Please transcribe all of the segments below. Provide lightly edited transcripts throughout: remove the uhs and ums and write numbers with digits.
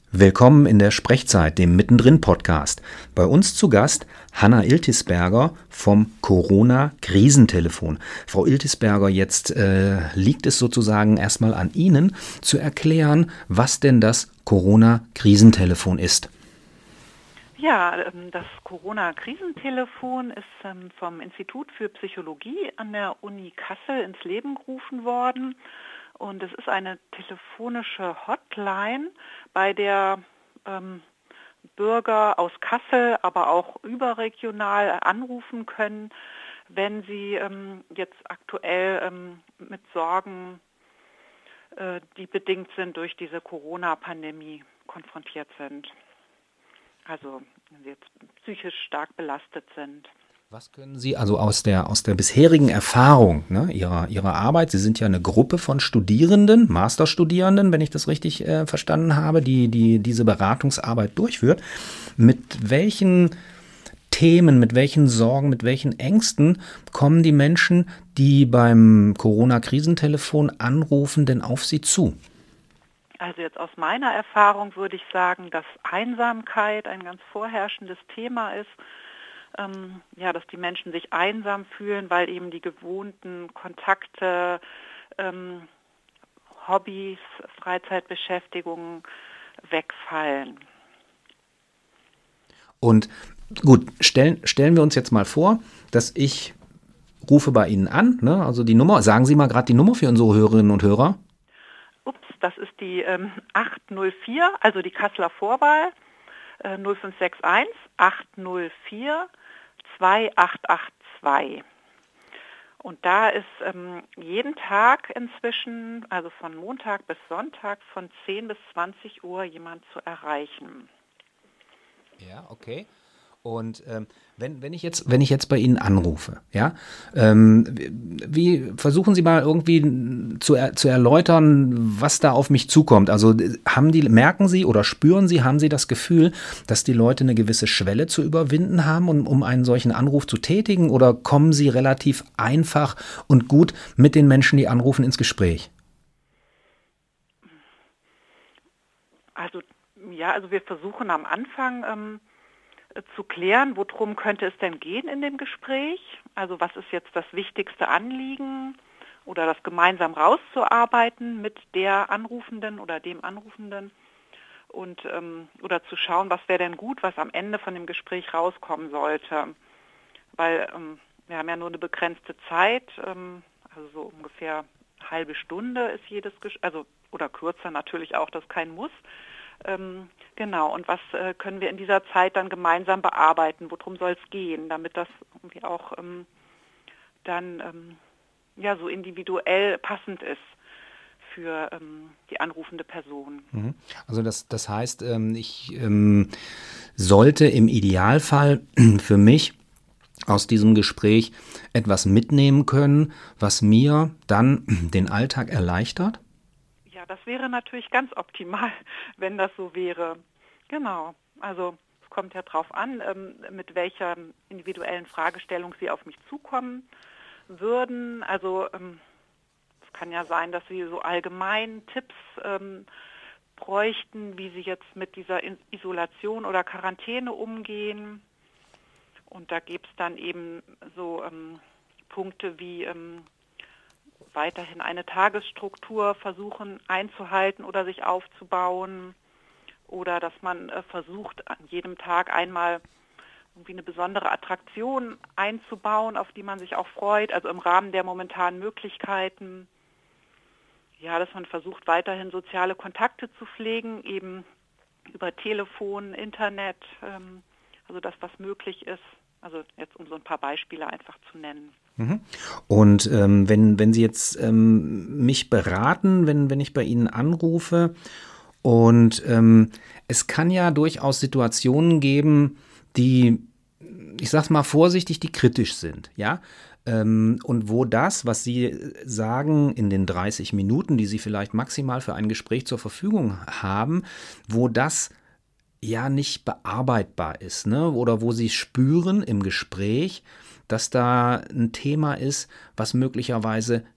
Willkommen in der Sprechzeit, dem Mittendrin-Podcast. Bei uns zu Gast Hanna Iltisberger vom Corona-Krisentelefon. Frau Iltisberger, jetzt liegt es sozusagen erstmal an Ihnen zu erklären, was denn das Corona-Krisentelefon ist. Ja, das Corona-Krisentelefon ist vom Institut für Psychologie an der Uni Kassel ins Leben gerufen worden. Und es ist eine telefonische Hotline, bei der Bürger aus Kassel, aber auch überregional anrufen können, wenn sie jetzt aktuell mit Sorgen, die bedingt sind durch diese Corona-Pandemie, konfrontiert sind. Also wenn sie jetzt psychisch stark belastet sind. Was können Sie also aus der bisherigen Erfahrung, ne, Ihrer Arbeit, Sie sind ja eine Gruppe von Studierenden, Masterstudierenden, wenn ich das richtig verstanden habe, die diese Beratungsarbeit durchführt, mit welchen Themen, mit welchen Sorgen, mit welchen Ängsten kommen die Menschen, die beim Corona-Krisentelefon anrufen, denn auf Sie zu? Also jetzt aus meiner Erfahrung würde ich sagen, dass Einsamkeit ein ganz vorherrschendes Thema ist. Dass die Menschen sich einsam fühlen, weil eben die gewohnten Kontakte, Hobbys, Freizeitbeschäftigungen wegfallen. Und gut, stellen wir uns jetzt mal vor, dass ich rufe bei Ihnen an, ne? Also die Nummer, sagen Sie mal gerade die Nummer für unsere Hörerinnen und Hörer. Das ist die 804, also die Kasseler Vorwahl, 0561 804 2882. Und da ist jeden Tag inzwischen, also von Montag bis Sonntag, von 10 bis 20 Uhr jemand zu erreichen. Ja, okay. Und wenn ich jetzt bei Ihnen anrufe, ja, wie versuchen Sie mal irgendwie zu erläutern, was da auf mich zukommt? Also merken Sie oder spüren Sie, haben Sie das Gefühl, dass die Leute eine gewisse Schwelle zu überwinden haben, um einen solchen Anruf zu tätigen, oder kommen Sie relativ einfach und gut mit den Menschen, die anrufen, ins Gespräch? Also wir versuchen am Anfang zu klären, worum könnte es denn gehen in dem Gespräch? Also was ist jetzt das wichtigste Anliegen oder das gemeinsam rauszuarbeiten mit der Anrufenden oder dem Anrufenden und oder zu schauen, was wäre denn gut, was am Ende von dem Gespräch rauskommen sollte. Weil wir haben ja nur eine begrenzte Zeit, also so ungefähr eine halbe Stunde ist jedes Gespräch, oder kürzer natürlich auch, das ist kein Muss. Genau, und was können wir in dieser Zeit dann gemeinsam bearbeiten? Worum soll es gehen, damit das irgendwie auch so individuell passend ist für die anrufende Person. Also das heißt, ich sollte im Idealfall für mich aus diesem Gespräch etwas mitnehmen können, was mir dann den Alltag erleichtert? Ja, das wäre natürlich ganz optimal, wenn das so wäre. Genau, also es kommt ja drauf an, mit welcher individuellen Fragestellung Sie auf mich zukommen würden. Also es kann ja sein, dass Sie so allgemein Tipps bräuchten, wie Sie jetzt mit dieser Isolation oder Quarantäne umgehen. Und da gibt es dann eben so Punkte wie weiterhin eine Tagesstruktur versuchen einzuhalten oder sich aufzubauen, oder dass man versucht, an jedem Tag einmal irgendwie eine besondere Attraktion einzubauen, auf die man sich auch freut, also im Rahmen der momentanen Möglichkeiten. Ja, dass man versucht, weiterhin soziale Kontakte zu pflegen, eben über Telefon, Internet, also das, was möglich ist. Also jetzt um so ein paar Beispiele einfach zu nennen. Und wenn Sie jetzt mich beraten, wenn ich bei Ihnen anrufe, und es kann ja durchaus Situationen geben, die, ich sag's mal vorsichtig, die kritisch sind, ja? Und wo das, was Sie sagen in den 30 Minuten, die Sie vielleicht maximal für ein Gespräch zur Verfügung haben, wo das ja nicht bearbeitbar ist, ne? Oder wo Sie spüren im Gespräch, dass da ein Thema ist, was möglicherweise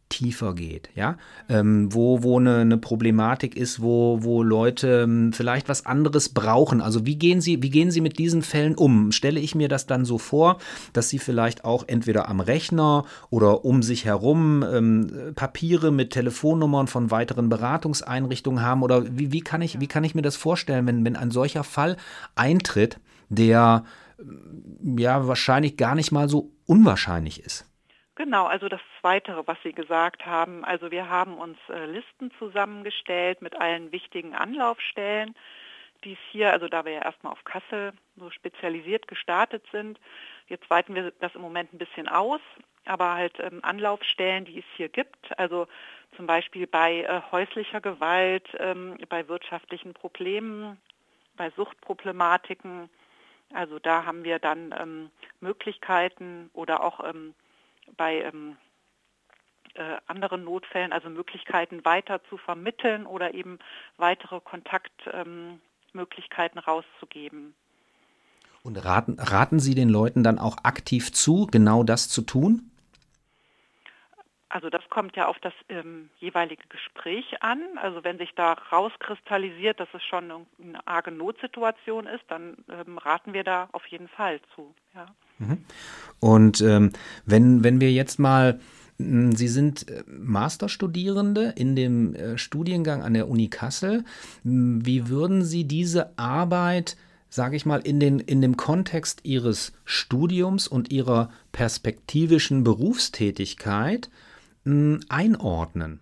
tiefer geht, ja, wo eine Problematik ist, wo Leute vielleicht was anderes brauchen. Also wie gehen Sie mit diesen Fällen um? Stelle ich mir das dann so vor, dass Sie vielleicht auch entweder am Rechner oder um sich herum Papiere mit Telefonnummern von weiteren Beratungseinrichtungen haben, oder wie kann ich mir das vorstellen, wenn ein solcher Fall eintritt, der ja wahrscheinlich gar nicht mal so unwahrscheinlich ist? Genau, also das Zweite, was Sie gesagt haben. Also wir haben uns Listen zusammengestellt mit allen wichtigen Anlaufstellen, die es hier, also da wir ja erstmal auf Kassel so spezialisiert gestartet sind. Jetzt weiten wir das im Moment ein bisschen aus, aber halt Anlaufstellen, die es hier gibt. Also zum Beispiel bei häuslicher Gewalt, bei wirtschaftlichen Problemen, bei Suchtproblematiken. Also da haben wir dann Möglichkeiten oder auch bei anderen Notfällen, also Möglichkeiten weiter zu vermitteln oder eben weitere Kontaktmöglichkeiten rauszugeben. Und raten Sie den Leuten dann auch aktiv zu, genau das zu tun? Also das kommt ja auf das jeweilige Gespräch an. Also wenn sich da rauskristallisiert, dass es schon eine arge Notsituation ist, dann raten wir da auf jeden Fall zu. Ja. Und wenn wir jetzt mal, Sie sind Masterstudierende in dem Studiengang an der Uni Kassel. Wie würden Sie diese Arbeit, sage ich mal, in dem Kontext Ihres Studiums und Ihrer perspektivischen Berufstätigkeit einordnen?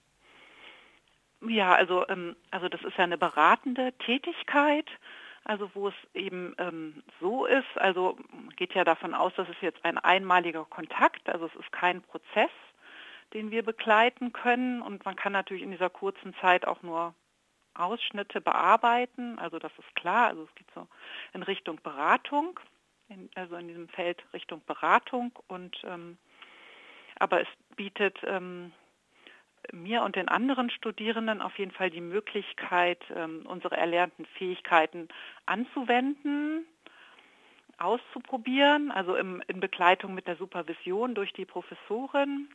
Ja, also das ist ja eine beratende Tätigkeit, also wo es eben so ist, also man geht ja davon aus, dass es jetzt ein einmaliger Kontakt, also es ist kein Prozess, den wir begleiten können, und man kann natürlich in dieser kurzen Zeit auch nur Ausschnitte bearbeiten, also das ist klar, also es geht so in Richtung Beratung, also in diesem Feld Richtung Beratung, und aber es bietet mir und den anderen Studierenden auf jeden Fall die Möglichkeit, unsere erlernten Fähigkeiten anzuwenden, auszuprobieren, also in Begleitung mit der Supervision durch die Professorin.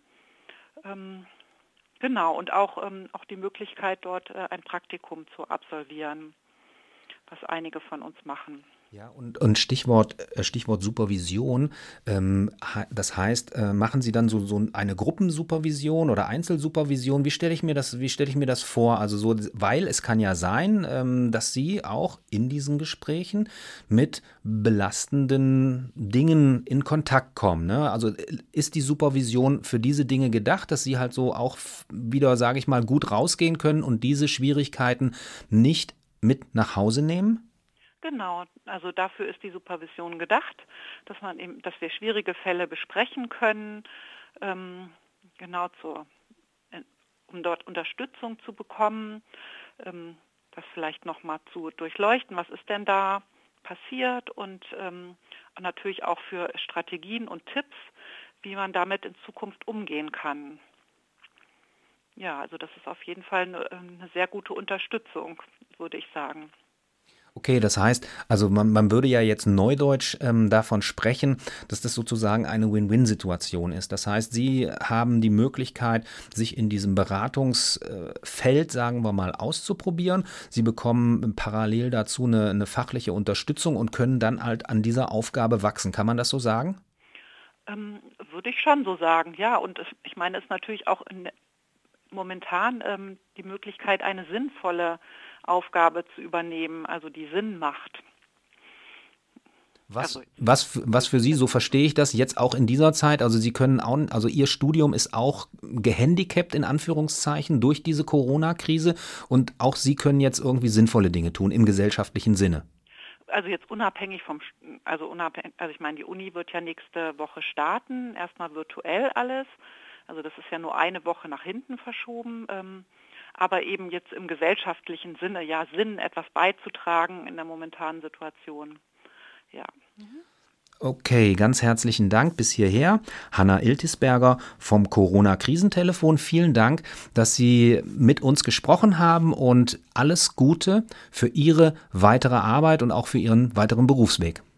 Genau, und auch die Möglichkeit, dort ein Praktikum zu absolvieren, was einige von uns machen. Ja, und Stichwort Supervision, das heißt, machen Sie dann so eine Gruppensupervision oder Einzelsupervision? Wie stelle ich mir das vor? Also so, weil es kann ja sein, dass Sie auch in diesen Gesprächen mit belastenden Dingen in Kontakt kommen, ne? Also ist die Supervision für diese Dinge gedacht, dass Sie halt so auch wieder, sage ich mal, gut rausgehen können und diese Schwierigkeiten nicht mit nach Hause nehmen? Genau, also dafür ist die Supervision gedacht, dass wir schwierige Fälle besprechen können, genau um dort Unterstützung zu bekommen, das vielleicht nochmal zu durchleuchten, was ist denn da passiert, und natürlich auch für Strategien und Tipps, wie man damit in Zukunft umgehen kann. Ja, also das ist auf jeden Fall eine sehr gute Unterstützung, würde ich sagen. Okay, das heißt, also man würde ja jetzt neudeutsch davon sprechen, dass das sozusagen eine Win-Win-Situation ist. Das heißt, Sie haben die Möglichkeit, sich in diesem Beratungsfeld, sagen wir mal, auszuprobieren. Sie bekommen parallel dazu eine fachliche Unterstützung und können dann halt an dieser Aufgabe wachsen. Kann man das so sagen? Würde ich schon so sagen, ja. Und ich meine, es ist natürlich auch momentan die Möglichkeit, eine sinnvolle Aufgabe zu übernehmen, also die Sinn macht. Was für Sie, so verstehe ich das, jetzt auch in dieser Zeit, also Sie können auch, also Ihr Studium ist auch gehandicapt in Anführungszeichen durch diese Corona-Krise, und auch Sie können jetzt irgendwie sinnvolle Dinge tun im gesellschaftlichen Sinne. Also jetzt unabhängig also ich meine, die Uni wird ja nächste Woche starten, erstmal virtuell alles, also das ist ja nur eine Woche nach hinten verschoben, aber eben jetzt im gesellschaftlichen Sinne, ja, Sinn, etwas beizutragen in der momentanen Situation. Ja. Okay, ganz herzlichen Dank bis hierher. Hanna Iltisberger vom Corona-Krisentelefon. Vielen Dank, dass Sie mit uns gesprochen haben, und alles Gute für Ihre weitere Arbeit und auch für Ihren weiteren Berufsweg.